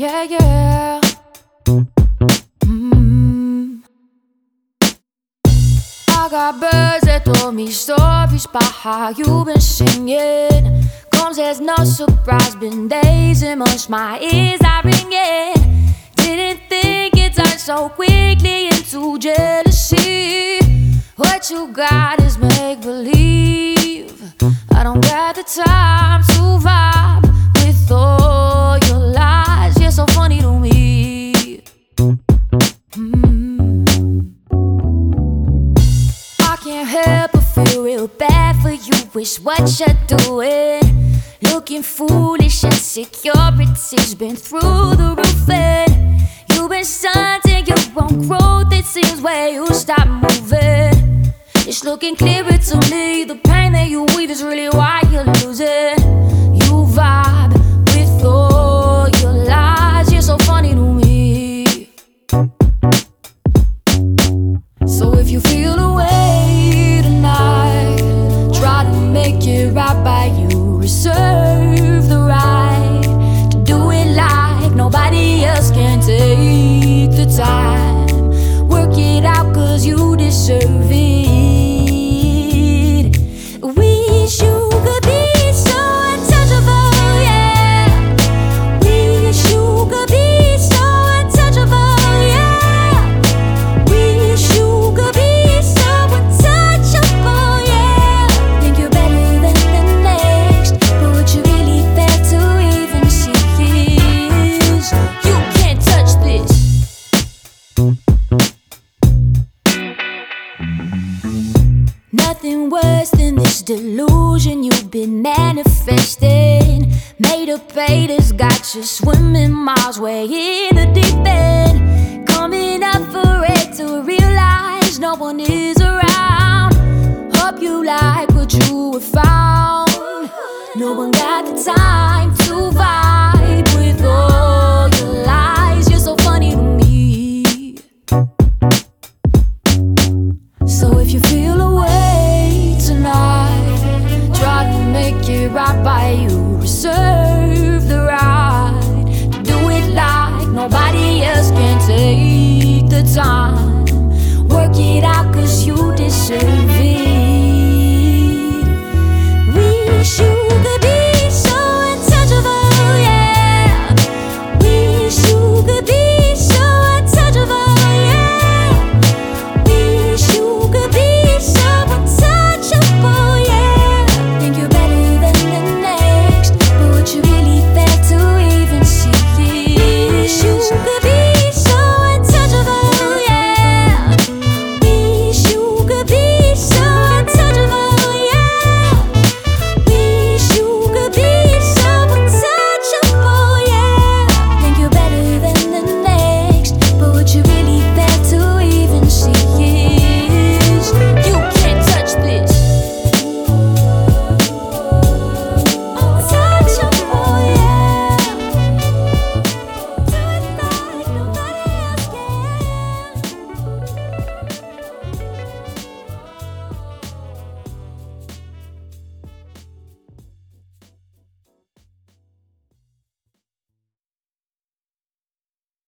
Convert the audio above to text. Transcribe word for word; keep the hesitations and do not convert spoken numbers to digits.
Yeah, yeah. Mm. I got birds that told me stories about how you've been singing. Comes as no surprise, been days and months, my ears are ringing. Didn't think it turned so quickly into jealousy. What you got is make-believe. I don't got the time to vibe with all your lies. You're so funny to me. mm. I can't help but feel real bad for you. Wish what you're doing, looking foolish. Insecurity's been through the roof, and you've been stunting your own growth. It seems where you stop moving. It's looking clearer to me. The pain that you weave is really why you're losing. You vibe with all your lies. You're so funny to me. So if you feel away tonight, try to make it right by you. Reserve the right to do it like nobody else can. Take the time, work it out, cause you deserve it. Wish you could be so untouchable, yeah. Wish you could be so untouchable, yeah. Wish you could be so untouchable, yeah. Think you're better than the next, but what you really fail to even see is you can't touch this. Nothing worse than this delusion you've been manifesting. Made up haters got you swimming miles way in the deep end. Coming up for it to realize no one is around. Hope you like what you have found. No one got the time to vibe with all your lies. You're so funny to me. So if you feel away tonight, try to make it right by you. Reserve the right to do it like nobody else can. Take the time,